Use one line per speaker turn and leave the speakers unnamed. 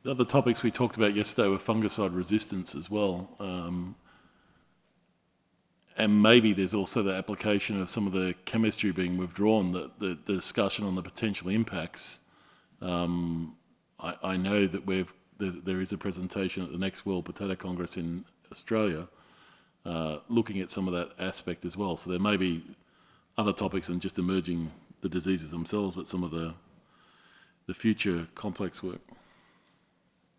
The other topics we talked about yesterday were fungicide resistance as well. And maybe there's also the application of some of the chemistry being withdrawn, the discussion on the potential impacts. I know that there is a presentation at the next World Potato Congress in Australia looking at some of that aspect as well. So there may be other topics than just emerging the diseases themselves, but some of the future complex work.